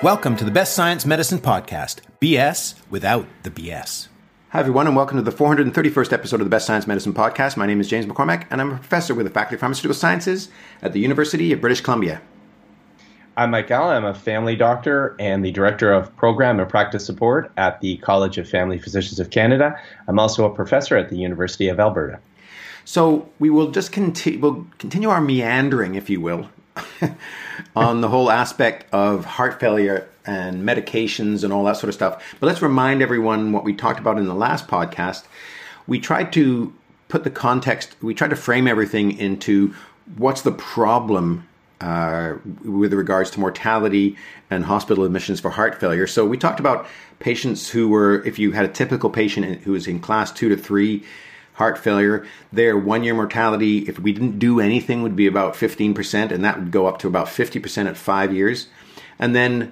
Welcome to the Best Science Medicine Podcast, BS without the BS. Hi, everyone, and welcome to the 431st episode of the Best Science Medicine Podcast. My name is James McCormack, and I'm a professor with the Faculty of Pharmaceutical Sciences at the University of British Columbia. I'm Mike Allen. I'm a family doctor and the Director of Program and Practice Support at the College of Family Physicians of Canada. I'm also a professor at the University of Alberta. So we will just continue our meandering, if you will, on the whole aspect of heart failure and medications and all that sort of stuff. But let's remind everyone what we talked about in the last podcast. We tried to put the context, we tried to frame everything into what's the problem with regards to mortality and hospital admissions for heart failure. So we talked about patients who were, if you had a typical patient who was in class 2 to 3 heart failure, their 1-year mortality, if we didn't do anything, would be about 15%, and that would go up to about 50% at 5 years. And then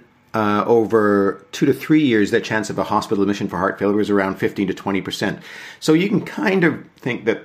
over 2 to 3 years, their chance of a hospital admission for heart failure was around 15 to 20%. So you can kind of think that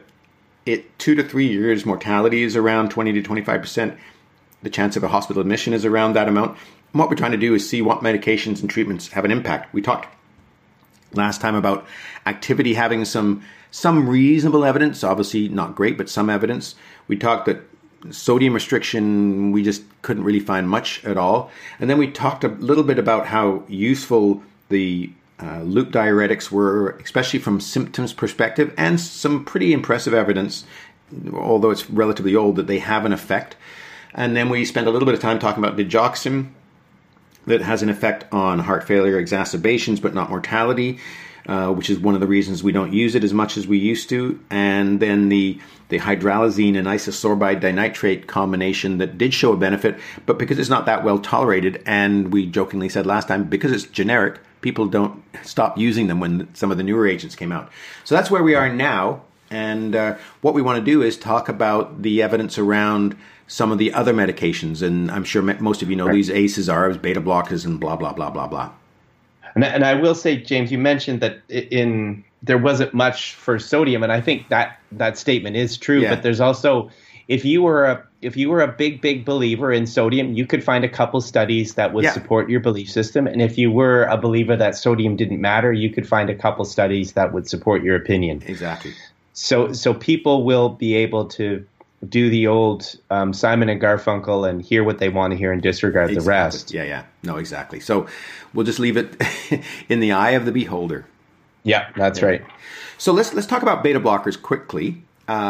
2 to 3 years, mortality is around 20 to 25%. The chance of a hospital admission is around that amount. And what we're trying to do is see what medications and treatments have an impact. We talked last time about activity having some reasonable evidence, obviously not great, but some evidence. We talked that sodium restriction, we just couldn't really find much at all. And then we talked a little bit about how useful the loop diuretics were, especially from symptoms perspective, and some pretty impressive evidence, although it's relatively old, that they have an effect. And then we spent a little bit of time talking about digoxin, that has an effect on heart failure exacerbations, but not mortality, which is one of the reasons we don't use it as much as we used to. And then the hydralazine and isosorbide dinitrate combination that did show a benefit, but because it's not that well tolerated, and we jokingly said last time, because it's generic, people don't stop using them when some of the newer agents came out. So that's where we are now. And what we want to do is talk about the evidence around some of the other medications. And I'm sure most of you know these ACEs, ARBs, beta blockers, and blah, blah, blah, blah, blah. And I will say, James, you mentioned that there wasn't much for sodium, and I think that statement is true. Yeah. But there's also, if you were a big believer in sodium, you could find a couple studies that would support your belief system. And if you were a believer that sodium didn't matter, you could find a couple studies that would support your opinion. Exactly. So people will be able to do the old Simon and Garfunkel and hear what they want to hear and disregard the rest. Yeah. No, exactly. So we'll just leave it in the eye of the beholder. Yeah, that's right. So let's talk about beta blockers quickly,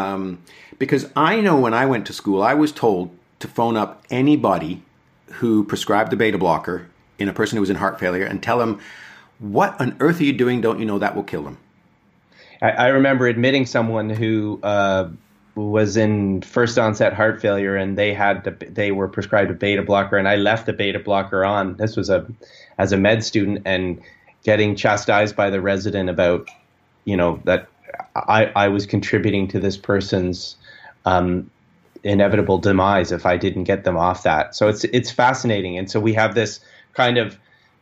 because I know when I went to school, I was told to phone up anybody who prescribed a beta blocker in a person who was in heart failure and tell them, what on earth are you doing? Don't you know that will kill them? I remember admitting someone who was in first onset heart failure, and they were prescribed a beta blocker, and I left the beta blocker on. This was as a med student, and getting chastised by the resident about, that I was contributing to this person's inevitable demise if I didn't get them off that. So it's fascinating, and so we have this kind of.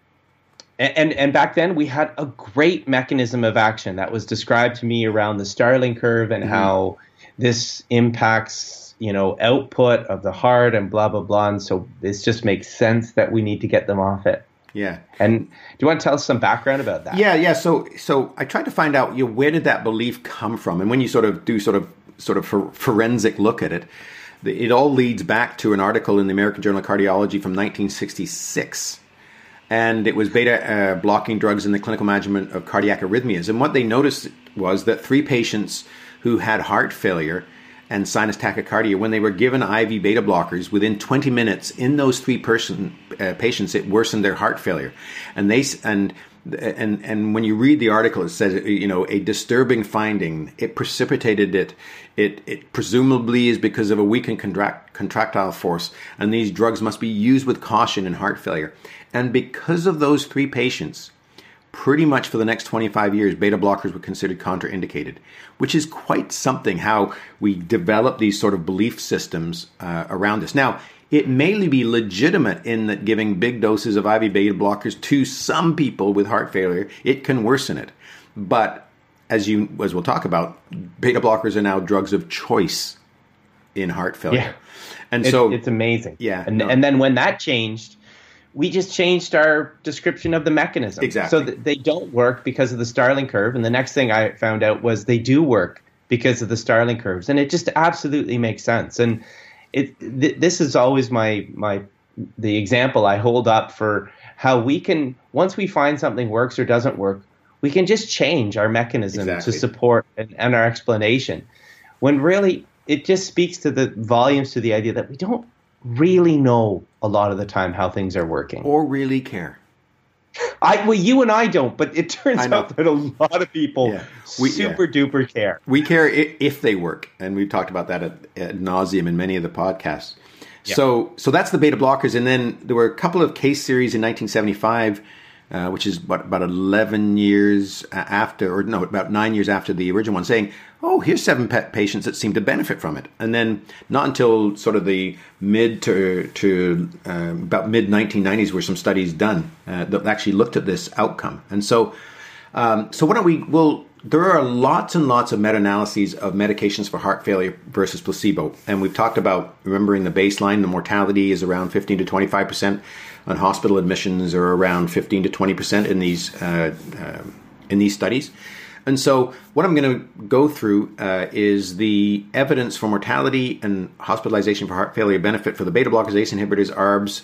And back then we had a great mechanism of action that was described to me around the Starling curve and how this impacts, output of the heart and blah, blah, blah. And so this just makes sense that we need to get them off it. Yeah. And do you want to tell us some background about that? Yeah. So I tried to find out, where did that belief come from? And when you sort of forensic look at it, it all leads back to an article in the American Journal of Cardiology from 1966. And it was beta blocking drugs in the clinical management of cardiac arrhythmias. And what they noticed was that 3 patients who had heart failure and sinus tachycardia, when they were given IV beta blockers, within 20 minutes in those 3 patients, it worsened their heart failure. And when you read the article, it says, a disturbing finding. It precipitated it. It presumably is because of a weakened contractile force, and these drugs must be used with caution in heart failure. And because of those 3 patients, pretty much for the next 25 years, beta blockers were considered contraindicated, which is quite something, how we develop these sort of belief systems around this. Now, it may be legitimate in that giving big doses of IV beta blockers to some people with heart failure, it can worsen it. But as we'll talk about, beta blockers are now drugs of choice in heart failure. Yeah. And so it's amazing. Yeah. And then when that changed, we just changed our description of the mechanism. Exactly. So they don't work because of the Starling curve. And the next thing I found out was they do work because of the Starling curves. And it just absolutely makes sense. And this is always the example I hold up for how we can, once we find something works or doesn't work, we can just change our mechanism to support and our explanation. When really it just speaks to the volumes to the idea that we don't really know a lot of the time how things are working. Or really care. You and I don't, but it turns out that a lot of people super duper care. We care if they work, and we've talked about that ad nauseum in many of the podcasts. Yeah. So that's the beta blockers, and then there were a couple of case series in 1975, which is about 11 years after, about 9 years after the original one, saying, oh, here's 7 patients that seem to benefit from it. And then not until sort of the mid to about mid-1990s were some studies done that actually looked at this outcome. And so why don't there are lots and lots of meta-analyses of medications for heart failure versus placebo. And we've talked about remembering the baseline. The mortality is around 15 to 25%. On hospital admissions are around 15 to 20% in these studies. And so what I'm going to go through is the evidence for mortality and hospitalization for heart failure benefit for the beta blockers, ACE inhibitors, ARBs,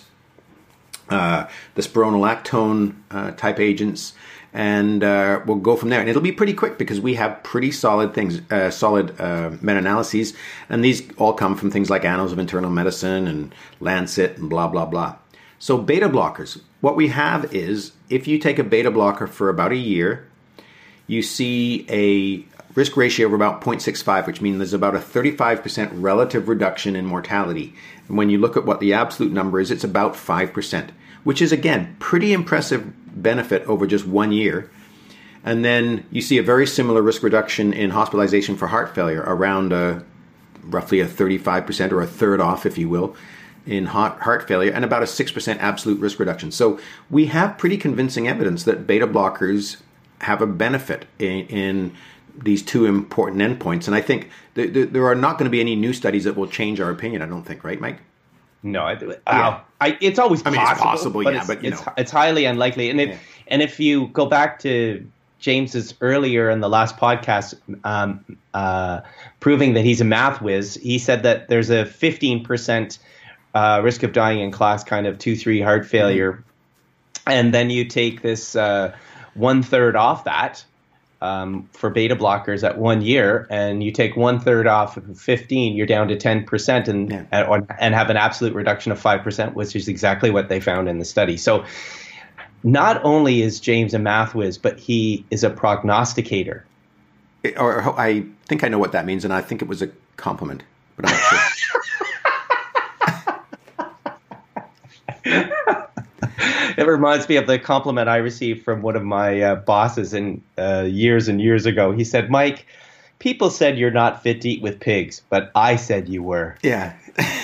the spironolactone type agents, and we'll go from there. And it'll be pretty quick because we have pretty solid meta-analyses, and these all come from things like Annals of Internal Medicine and Lancet and blah, blah, blah. So beta blockers, what we have is if you take a beta blocker for about a year, you see a risk ratio of about 0.65, which means there's about a 35% relative reduction in mortality. And when you look at what the absolute number is, it's about 5%, which is, again, pretty impressive benefit over just 1 year. And then you see a very similar risk reduction in hospitalization for heart failure, around roughly a 35% or a third off, if you will, in heart failure, and about a 6% absolute risk reduction. So we have pretty convincing evidence that beta blockers have a benefit in these two important endpoints. And I think there are not going to be any new studies that will change our opinion, I don't think, right, Mike? No, it's always possible. It's possible, but it's highly unlikely. And if you go back to James's earlier in the last podcast, proving that he's a math whiz, he said that there's a 15% risk of dying in class kind of 2-3 heart failure, and then you take this 1/3 off that for beta blockers at 1 year, and you take 1/3 off of 15, you're down to 10%, and have an absolute reduction of 5%, which is exactly what they found in the study. So not only is James a math whiz, but he is a prognosticator. Or I think I know what that means, and I think it was a compliment, but I'm not sure. It reminds me of the compliment I received from one of my bosses years and years ago. He said, "Mike, people said you're not fit to eat with pigs, but I said you were." Yeah.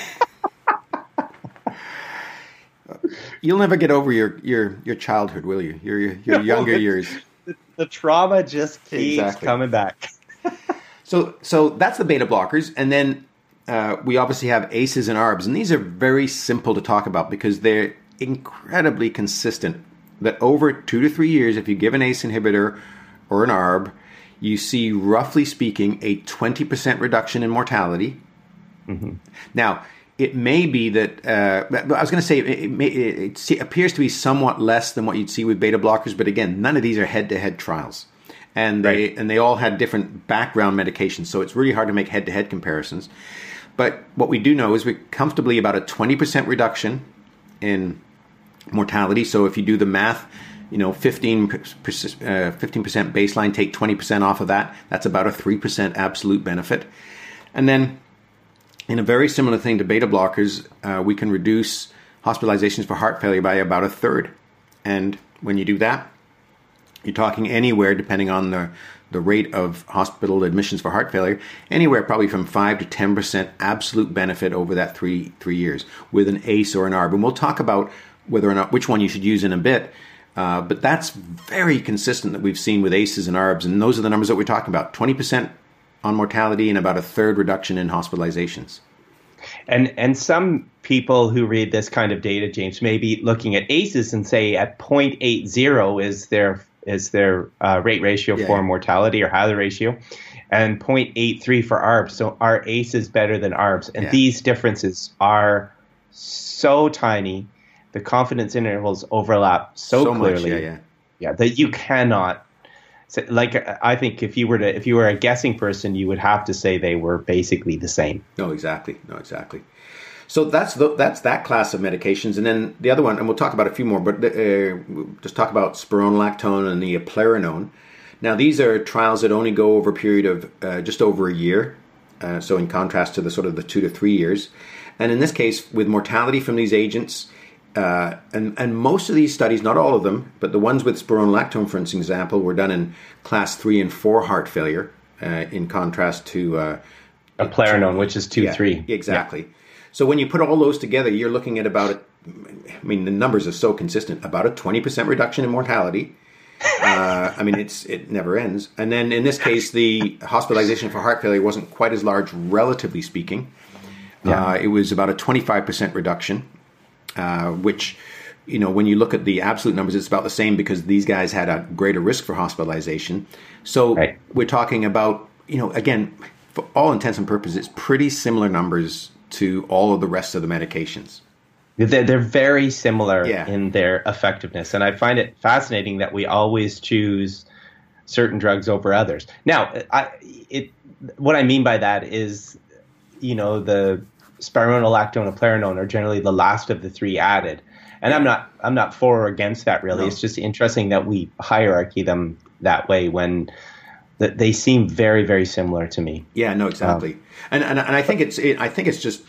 You'll never get over your childhood, will you? Your younger years. The trauma just keeps coming back. So that's the beta blockers, and then we obviously have ACEs and ARBs, and these are very simple to talk about because they're incredibly consistent. That over 2 to 3 years, if you give an ACE inhibitor or an ARB, you see, roughly speaking, a 20% reduction in mortality. Mm-hmm. Now, it may be that, I was going to say, it appears to be somewhat less than what you'd see with beta blockers, but again, none of these are head-to-head trials. And they all had different background medications, so it's really hard to make head-to-head comparisons. But what we do know is we're comfortably about a 20% reduction in mortality. So if you do the math, 15% baseline, take 20% off of that, that's about a 3% absolute benefit. And then in a very similar thing to beta blockers, we can reduce hospitalizations for heart failure by about a third. And when you do that, you're talking anywhere, depending on the rate of hospital admissions for heart failure, anywhere probably from 5 to 10% absolute benefit over that three years with an ACE or an ARB. And we'll talk about whether or not which one you should use in a bit. But that's very consistent that we've seen with ACEs and ARBs. And those are the numbers that we're talking about. 20% on mortality and about a third reduction in hospitalizations. And some people who read this kind of data, James, may be looking at ACEs and say at 0.80 is their rate ratio for mortality or hazard ratio, and 0.83 for ARBs. So are ACEs better than ARBs? And these differences are so tiny. The confidence intervals overlap so clearly. Much, that you cannot. Like, I think if you were a guessing person, you would have to say they were basically the same. No, exactly. So that's that class of medications, and then the other one, and we'll talk about a few more, but we'll just talk about spironolactone and the eplerenone. Now, these are trials that only go over a period of just over a year. So in contrast to the sort of the 2 to 3 years, and in this case, with mortality from these agents. And most of these studies, not all of them, but the ones with spironolactone, for example, were done in class 3 and 4 heart failure, in contrast to eplerenone, which is 2-3. Exactly. Yeah. So when you put all those together, you're looking at about, the numbers are so consistent, about a 20% reduction in mortality. It never ends. And then in this case, the hospitalization for heart failure wasn't quite as large, relatively speaking. It was about a 25% reduction. Which, when you look at the absolute numbers, it's about the same because these guys had a greater risk for hospitalization. So we're talking about, again, for all intents and purposes, pretty similar numbers to all of the rest of the medications. They're very similar in their effectiveness. And I find it fascinating that we always choose certain drugs over others. Now, what I mean by that is, the spironolactone and eplerenone are generally the last of the three added, and I'm not for or against that really. No. It's just interesting that we hierarchy them that way when they seem very, very similar to me. Yeah, no, exactly. And I think it's just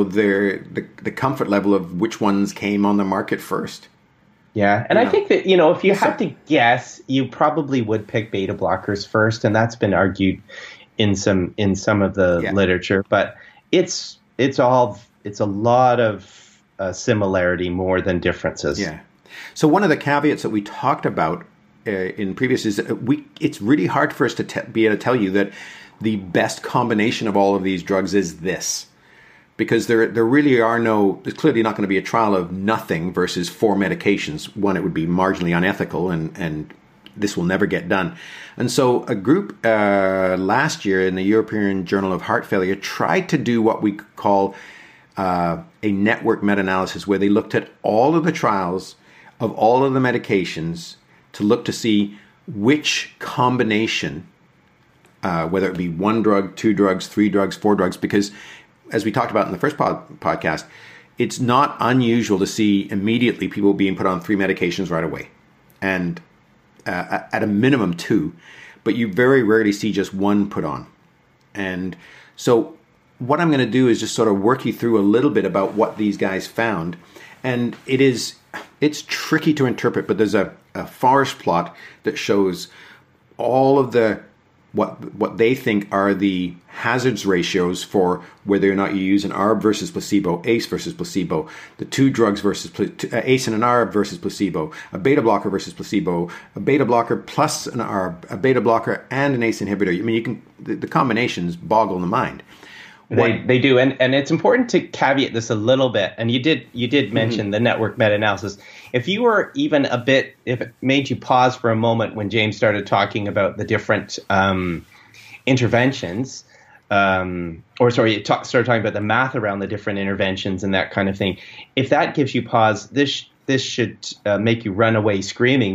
the comfort level of which ones came on the market first. Yeah, and I think that if you had to guess, you probably would pick beta blockers first, and that's been argued in some of the literature, but it's a lot of similarity more than differences. Yeah. So one of the caveats that we talked about in previous is that it's really hard for us to be able to tell you that the best combination of all of these drugs is this, because there really are there's clearly not going to be a trial of nothing versus 4 medications. One, it would be marginally unethical, and this will never get done. And so a group last year in the European Journal of Heart Failure tried to do what we call a network meta-analysis, where they looked at all of the trials of all of the medications to look to see which combination, whether it be 1 drug, 2 drugs, 3 drugs, 4 drugs, because as we talked about in the first podcast, it's not unusual to see immediately people being put on 3 medications right away. And at a minimum 2, but you very rarely see just 1 put on. And so what I'm going to do is just sort of work you through a little bit about what these guys found. And it's tricky to interpret, but there's a forest plot that shows all of the what they think are the hazards ratios for whether or not you use an ARB versus placebo, ACE versus placebo, the 2 drugs versus ACE and an ARB versus placebo, a beta blocker versus placebo, a beta blocker plus an ARB, a beta blocker and an ACE inhibitor. The combinations boggle the mind. They do, and it's important to caveat this a little bit. And you did mention the network meta-analysis. If it made you pause for a moment when James started talking about the different interventions, started talking about the math around the different interventions and that kind of thing. If that gives you pause, this should make you run away screaming.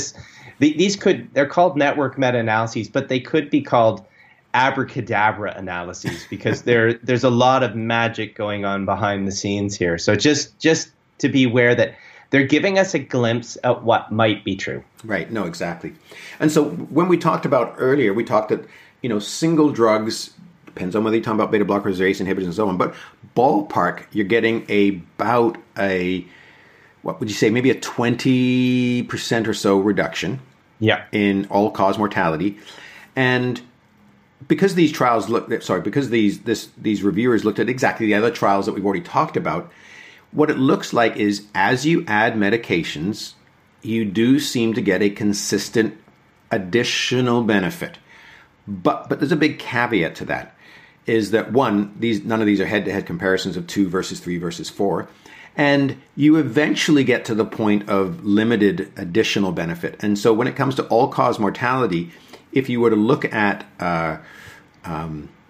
They're called network meta-analyses, but they could be called abracadabra analyses, because there's a lot of magic going on behind the scenes here. So just to be aware that they're giving us a glimpse at what might be true. Right. No, exactly. And so when we talked about earlier, we talked that, single drugs, depends on whether you're talking about beta blockers or ACE inhibitors and so on, but ballpark, you're getting about what would you say, maybe a 20% or so reduction in all-cause mortality. And because these trials these reviewers looked at exactly the other trials that we've already talked about, what it looks like is as you add medications, you do seem to get a consistent additional benefit. But there's a big caveat to that. is that none of these are head-to-head comparisons of 2 versus 3 versus 4. And you eventually get to the point of limited additional benefit. And so when it comes to all-cause mortality, if you were to look at, how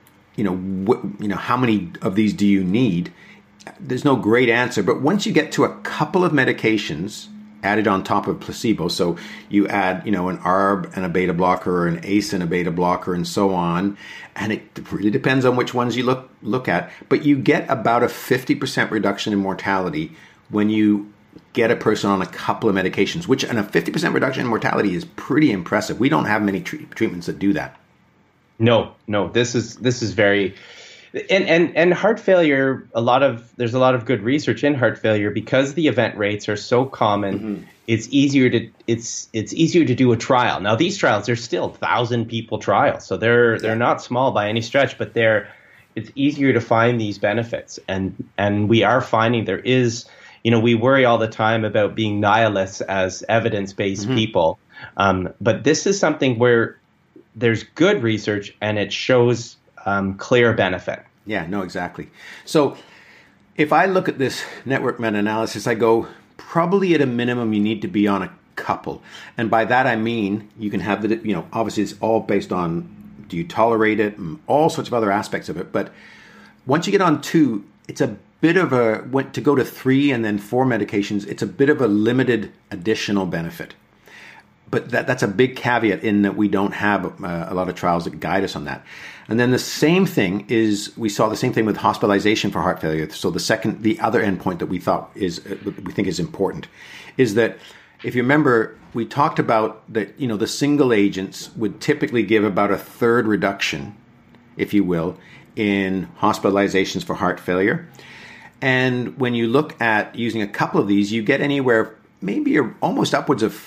many of these do you need, there's no great answer. But once you get to a couple of medications added on top of placebo, so you add, an ARB and a beta blocker, or an ACE and a beta blocker, and so on, and it really depends on which ones you look at, but you get about a 50% reduction in mortality when you get a person on a couple of medications, and a 50% reduction in mortality is pretty impressive. We don't have many treatments that do that. No, this is very... And heart failure, there's a lot of good research in heart failure because the event rates are so common. Mm-hmm. It's easier to do a trial. Now these trials are still 1,000 people trials, so they're not small by any stretch, but it's easier to find these benefits, and we are finding there is. We worry all the time about being nihilists as evidence-based mm-hmm. people, but this is something where there's good research and it shows clear benefit. Yeah, no, exactly. So if I look at this network meta-analysis, I go, probably at a minimum, you need to be on a couple. And by that, I mean, you can have obviously it's all based on, do you tolerate it, and all sorts of other aspects of it. But once you get on 2, it's a bit of to go to 3 and then 4 medications, it's a bit of a limited additional benefit. But that's a big caveat in that we don't have a lot of trials that guide us on that. And then the same thing we saw the same thing with hospitalization for heart failure. So the other endpoint that we think is important is that if you remember, we talked about that, the single agents would typically give about a third reduction, if you will, in hospitalizations for heart failure. And when you look at using a couple of these, you get anywhere maybe almost upwards of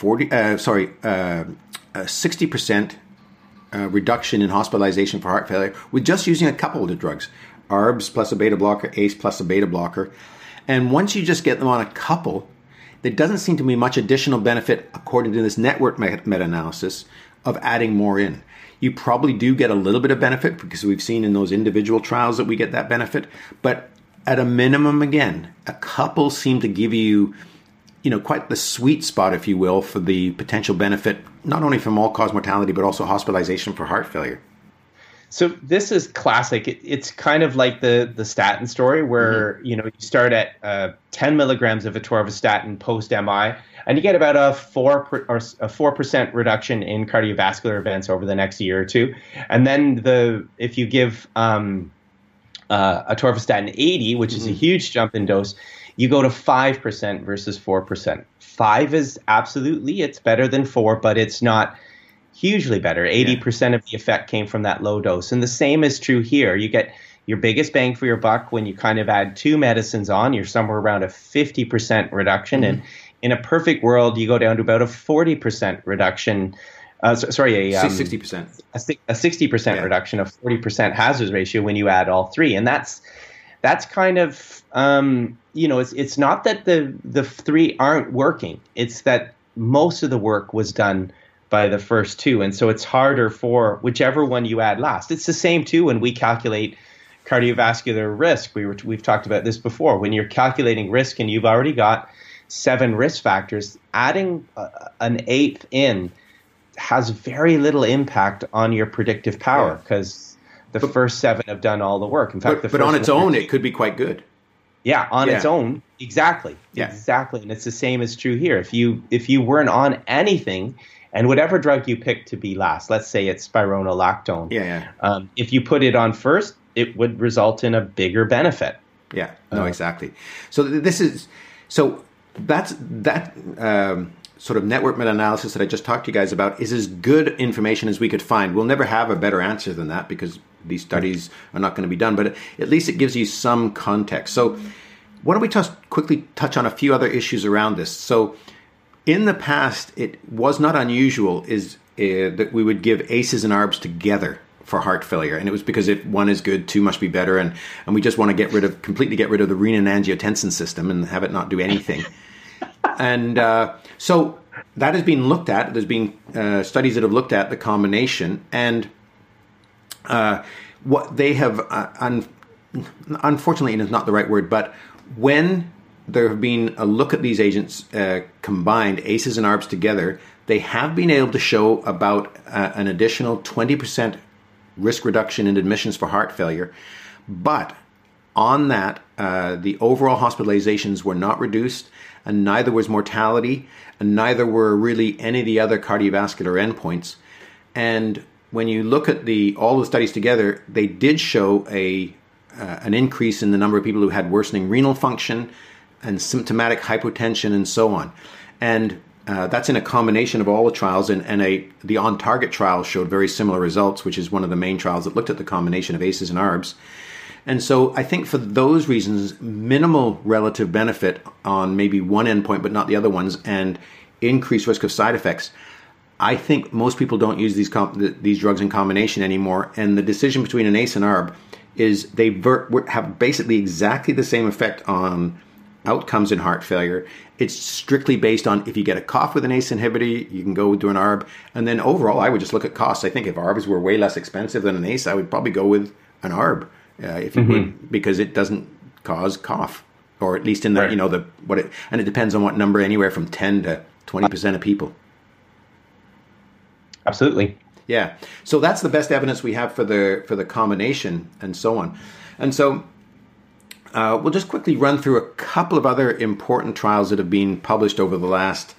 60% reduction in hospitalization for heart failure with just using a couple of the drugs, ARBs plus a beta blocker, ACE plus a beta blocker. And once you just get them on a couple, there doesn't seem to be much additional benefit, according to this network meta-analysis, of adding more in. You probably do get a little bit of benefit because we've seen in those individual trials that we get that benefit. But at a minimum, again, a couple seem to give you quite the sweet spot, if you will, for the potential benefit, not only from all-cause mortality, but also hospitalization for heart failure. So this is classic. It's kind of like the statin story where, mm-hmm. You start at 10 milligrams of atorvastatin post-MI, and you get about a 4% reduction in cardiovascular events over the next year or two. And then if you give atorvastatin 80, which is mm-hmm. a huge jump in dose, you go to 5% versus 4%. 5 is it's better than 4, but it's not hugely better. 80% of the effect came from that low dose. And the same is true here. You get your biggest bang for your buck when you kind of add 2 medicines on. You're somewhere around a 50% reduction. Mm-hmm. And in a perfect world, you go down to about a 40% reduction. 60%. A 60% reduction, a 40% hazard ratio when you add all 3. And that's kind of, it's not that the 3 aren't working. It's that most of the work was done by the first 2. And so it's harder for whichever one you add last. It's the same too when we calculate cardiovascular risk. We've talked about this before. When you're calculating risk and you've already got 7 risk factors, adding an 8th in has very little impact on your predictive power because the first 7 have done all the work. In fact, but on its own, it could be quite good. Yeah, on its own, exactly. Yeah. Exactly. And it's the same is true here. If you weren't on anything, and whatever drug you pick to be last, let's say it's spironolactone. If you put it on first, it would result in a bigger benefit. Yeah. No, exactly. So that's sort of network meta-analysis that I just talked to you guys about is as good information as we could find. We'll never have a better answer than that because these studies are not going to be done, but at least it gives you some context. So why don't we quickly touch on a few other issues around this? So in the past, it was not unusual that we would give ACEs and ARBs together for heart failure. And it was because if one is good, 2 must be better. And we just want to completely get rid of the renin-angiotensin system and have it not do anything. And so that has been looked at. There's been studies that have looked at the combination. And what they have, unfortunately, is not the right word, but when there have been a look at these agents combined, ACEs and ARBs together, they have been able to show about an additional 20% risk reduction in admissions for heart failure. But on that, the overall hospitalizations were not reduced, and neither was mortality, and neither were really any of the other cardiovascular endpoints. And when you look at all the studies together, they did show an increase in the number of people who had worsening renal function and symptomatic hypotension and so on. And that's in a combination of all the trials, and the on-target trial showed very similar results, which is one of the main trials that looked at the combination of ACEs and ARBs. And so I think for those reasons, minimal relative benefit on maybe one endpoint but not the other ones, and increased risk of side effects. I think most people don't use these drugs in combination anymore, and the decision between an ACE and ARB is they have basically exactly the same effect on outcomes in heart failure. It's strictly based on if you get a cough with an ACE inhibitor, you can go do an ARB. And then overall, I would just look at costs. I think if ARBs were way less expensive than an ACE, I would probably go with an ARB if you would, because it doesn't cause cough, or at least in the, right. And it depends on what number, anywhere from 10 to 20% of people. Absolutely. Yeah. So that's the best evidence we have for the combination and so on. And so we'll just quickly run through a couple of other important trials that have been published over the last,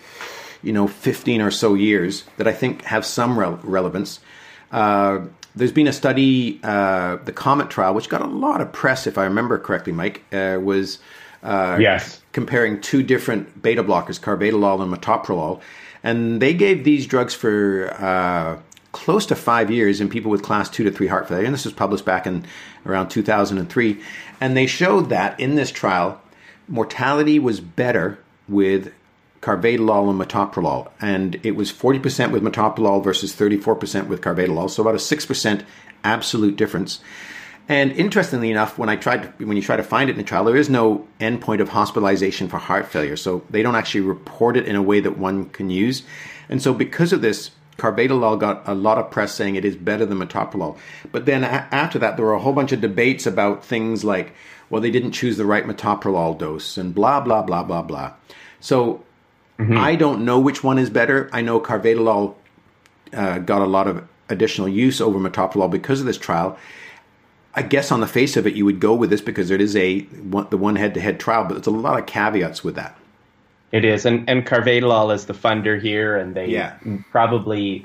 15 or so years that I think have some relevance. There's been a study, the COMET trial, which got a lot of press, if I remember correctly, Mike, was yes, comparing two different beta blockers, carvedilol and metoprolol. And they gave these drugs for close to 5 years in people with class 2 to 3 heart failure. And this was published back in around 2003. And they showed that in this trial, mortality was better with carvedilol and metoprolol. And it was 40% with metoprolol versus 34% with carvedilol. So about a 6% absolute difference. And interestingly enough, when you try to find it in the trial, there is no endpoint of hospitalization for heart failure. So they don't actually report it in a way that one can use. And so because of this, carvedilol got a lot of press saying it is better than metoprolol. But then after that, there were a whole bunch of debates about things like, well, they didn't choose the right metoprolol dose and blah, blah, blah, blah, blah. So I don't know which one is better. I know carvedilol got a lot of additional use over metoprolol because of this trial. I guess on the face of it, you would go with this because it is the one head-to-head trial, but there's a lot of caveats with that. It is, and carvedilol is the funder here, and they probably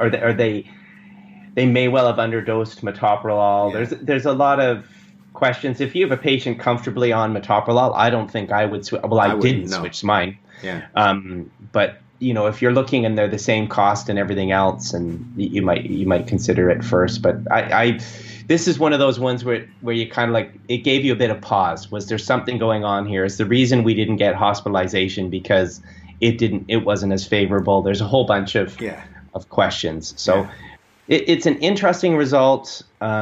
they may well have underdosed metoprolol. Yeah. There's a lot of questions. If you have a patient comfortably on metoprolol, I don't think I would switch. Well, I didn't switch mine. Yeah. But if you're looking and they're the same cost and everything else, and you might consider it first. But this is one of those ones where you kind of it gave you a bit of pause. Was there something going on here? Is the reason we didn't get hospitalization because it wasn't as favorable? There's a whole bunch of questions. So it's an interesting result,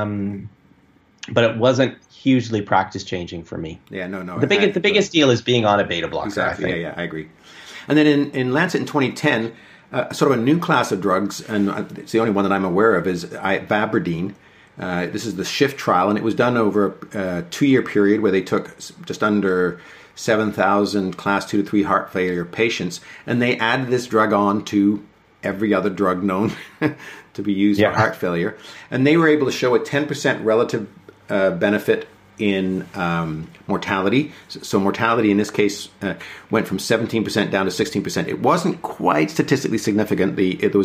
but it wasn't hugely practice changing for me. Yeah, no. The biggest deal is being on a beta blocker. Exactly. I think. Yeah, I agree. And then in Lancet in 2010, sort of a new class of drugs, and it's the only one that I'm aware of, is Vabradine. This is the SHIFT trial, and it was done over a 2-year period where they took just under 7,000 class 2 to 3 heart failure patients, and they added this drug on to every other drug known to be used for heart failure. And they were able to show a 10% relative benefit in mortality. So mortality in this case went from 17% down to 16%. It wasn't quite statistically significant.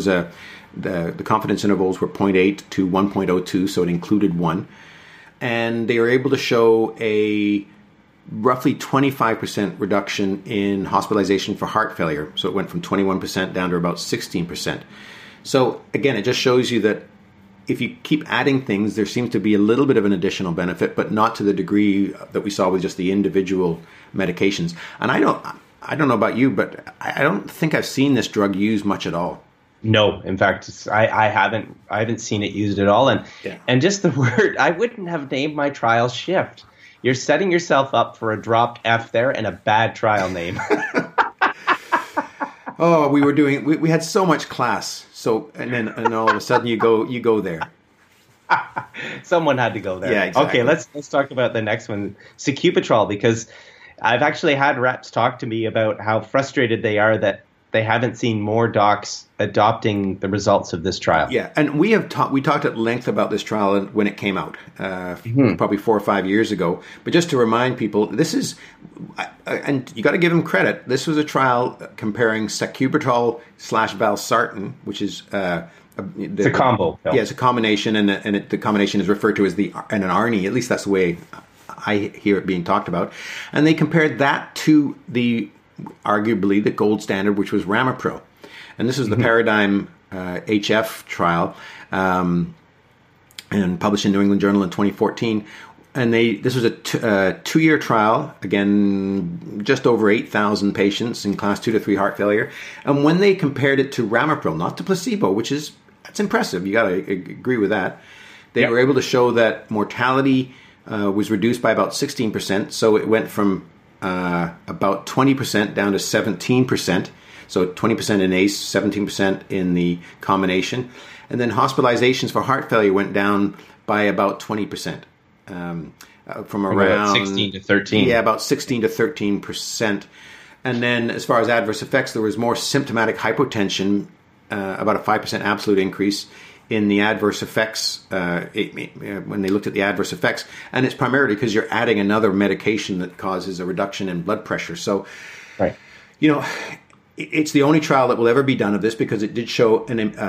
The confidence intervals were 0.8 to 1.02, so it included 1. And they were able to show a roughly 25% reduction in hospitalization for heart failure. So it went from 21% down to about 16%. So again, it just shows you that if you keep adding things, there seems to be a little bit of an additional benefit, but not to the degree that we saw with just the individual medications. And I don't know about you, but I don't think I've seen this drug used much at all. No, in fact, I haven't seen it used at all. And just the word, I wouldn't have named my trial SHIFT. You're setting yourself up for a dropped F there and a bad trial name. Oh, we had so much class. So and all of a sudden you go there. Someone had to go there. Yeah, exactly. Okay, let's talk about the next one, sacubitril, because I've actually had reps talk to me about how frustrated they are that they haven't seen more docs adopting the results of this trial. Yeah, and we talked at length about this trial when it came out, probably 4 or 5 years ago. But just to remind people, this is, and you got to give them credit. This was a trial comparing sacubitril / valsartan, which is it's a combo pill. Yeah, it's a combination, and the combination is referred to as an ARNI. At least that's the way I hear it being talked about. And they compared that to arguably the gold standard, which was ramipril. And this was the Paradigm HF trial, and published in New England Journal in 2014. And this was a 2-year trial, again, just over 8,000 patients in class 2 to 3 heart failure. And when they compared it to ramipril, not to placebo, that's impressive, you got to agree with that, they were able to show that mortality was reduced by about 16%. So it went from about 20% down to 17%. So 20% in ACE, 17% in the combination. And then hospitalizations for heart failure went down by about 20%. From around 16 to 13. Yeah, about 16 to 13%. And then as far as adverse effects, there was more symptomatic hypotension, about a 5% absolute increase in the adverse effects when they looked at the adverse effects. And it's primarily because you're adding another medication that causes a reduction in blood pressure. So, right. It's the only trial that will ever be done of this, because it did show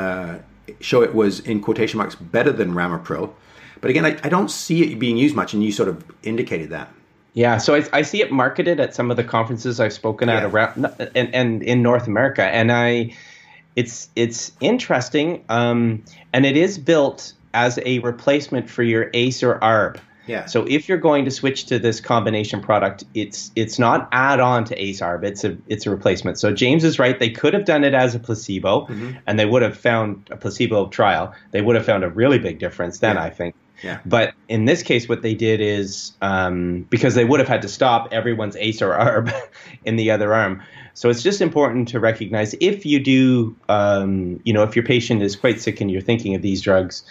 it was, in quotation marks, better than ramipril. But again, I don't see it being used much, and you sort of indicated that. Yeah, so I see it marketed at some of the conferences I've spoken at around and in North America, and it's interesting, and it is built as a replacement for your ACE or ARB. Yeah. So if you're going to switch to this combination product, it's not add-on to ACE/ARB. It's a replacement. So James is right. They could have done it as a placebo, and they would have found a placebo trial. They would have found a really big difference then, I think. Yeah. But in this case, what they did is because they would have had to stop everyone's ACE or ARB in the other arm. So it's just important to recognize, if you do, if your patient is quite sick and you're thinking of these drugs,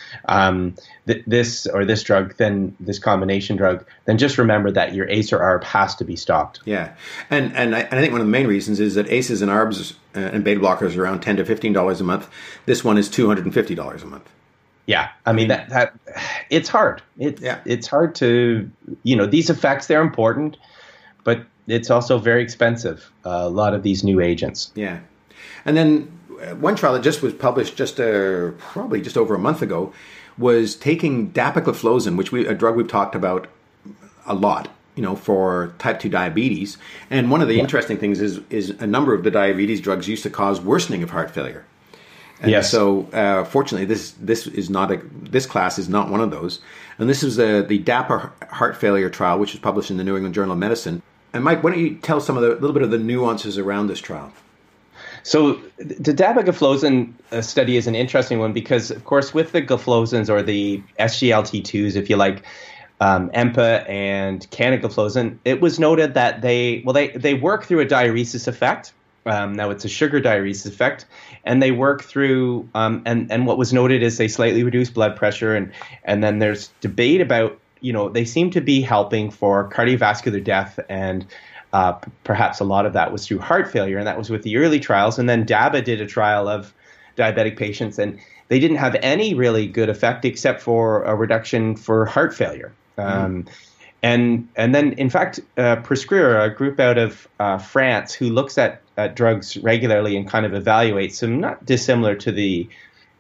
this drug, then this combination drug, then just remember that your ACE or ARB has to be stopped. Yeah, and I think one of the main reasons is that ACEs and ARBs and beta blockers are around $10 to $15 a month. This one is $250 a month. Yeah, I mean that it's hard. It's hard to, these effects, they're important, but it's also very expensive, a lot of these new agents. Yeah. And then one trial that just was published probably just over a month ago was taking dapagliflozin, which a drug we've talked about a lot, for type 2 diabetes. And one of the interesting things is a number of the diabetes drugs used to cause worsening of heart failure. And so, fortunately, this class is not one of those. And this is the DAPA heart failure trial, which was published in the New England Journal of Medicine. And Mike, why don't you tell a little bit of the nuances around this trial? So the dapagliflozin study is an interesting one because, of course, with the gliflozins, or the SGLT2s, if you like, EMPA and canagliflozin, it was noted that they work through a diuresis effect. Now it's a sugar diuresis effect, and they work through, and what was noted is they slightly reduce blood pressure, and then there's debate about, they seem to be helping for cardiovascular death, and perhaps a lot of that was through heart failure, and that was with the early trials. And then DABA did a trial of diabetic patients, and they didn't have any really good effect except for a reduction for heart failure. And then, in fact, Prescrire, a group out of France who looks at drugs regularly and kind of evaluates them, not dissimilar to the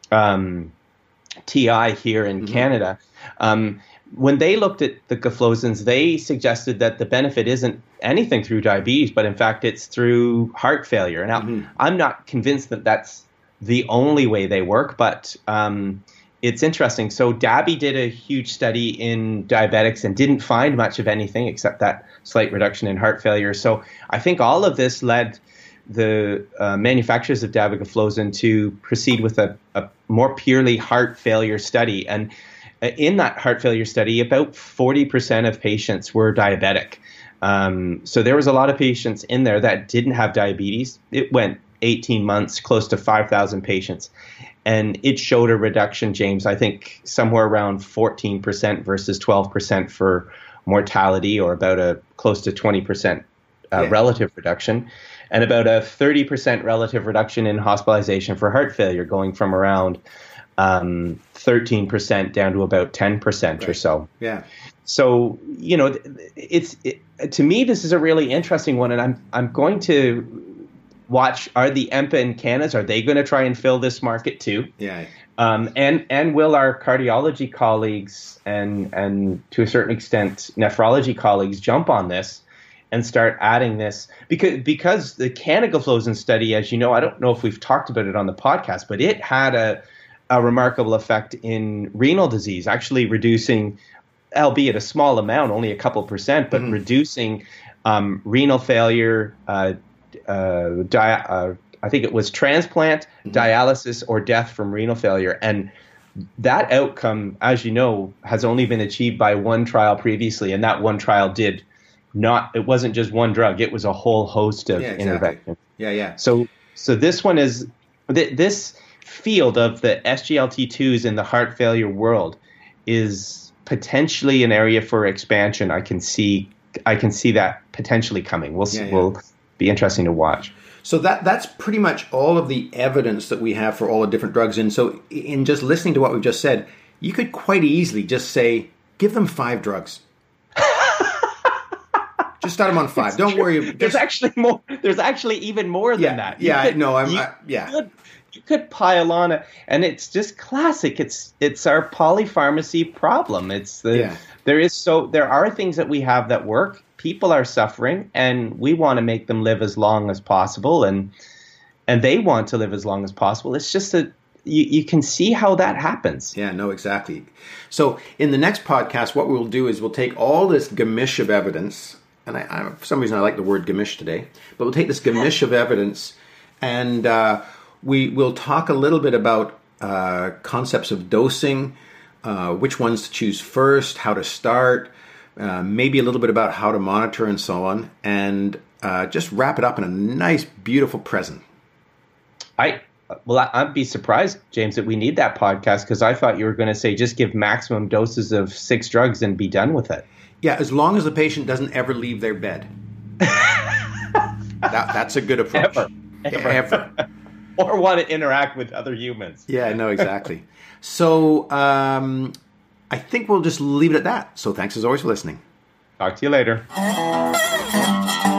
TI here in Canada. When they looked at the gliflozins, they suggested that the benefit isn't anything through diabetes, but in fact it's through heart failure. Now, I'm not convinced that that's the only way they work, but it's interesting. So DABI did a huge study in diabetics and didn't find much of anything except that slight reduction in heart failure. So I think all of this led the manufacturers of dapagliflozin to proceed with a more purely heart failure study. And in that heart failure study, about 40% of patients were diabetic. So there was a lot of patients in there that didn't have diabetes. It went 18 months, close to 5,000 patients. And it showed a reduction, James, I think somewhere around 14% versus 12% for mortality, or about a close to 20% relative reduction, and about a 30% relative reduction in hospitalization for heart failure, going from around 13% down to about 10% or so. Yeah. So, to me, this is a really interesting one, and I'm going to watch, are the EMPA and CANAs, are they going to try and fill this market too? Yeah. And will our cardiology colleagues and to a certain extent nephrology colleagues jump on this and start adding this? Because the canagliflozin study, as you know, I don't know if we've talked about it on the podcast, but it had a remarkable effect in renal disease, actually reducing, albeit a small amount, only a couple percent, but reducing renal failure, I think it was transplant, dialysis, or death from renal failure. And that outcome, as you know, has only been achieved by one trial previously. And that one trial it wasn't just one drug, it was a whole host of interventions. Yeah. So this one is, this field of the SGLT2s in the heart failure world is potentially an area for expansion. I can see that potentially coming. We'll be interesting to watch. So that's pretty much all of the evidence that we have for all the different drugs. And so in just listening to what we've just said, you could quite easily just say, give them 5 drugs. Just start them on 5. Don't worry. There's actually more. There's actually even more than that. You could pile on and it's just classic. It's our polypharmacy problem. There are things that we have that work. People are suffering, and we want to make them live as long as possible, and they want to live as long as possible. It's just that you can see how that happens. Yeah, no, exactly. So in the next podcast, what we'll do is we'll take all this gamish of evidence, and I for some reason I like the word gamish today, but we'll take this gamish of evidence, and we will talk a little bit about concepts of dosing, which ones to choose first, how to start, maybe a little bit about how to monitor and so on, and just wrap it up in a nice, beautiful present. I'd be surprised, James, that we need that podcast, because I thought you were going to say just give maximum doses of 6 drugs and be done with it. Yeah, as long as the patient doesn't ever leave their bed. That's a good approach. Ever. Or want to interact with other humans. Yeah, no, exactly. So I think we'll just leave it at that. So thanks as always for listening. Talk to you later.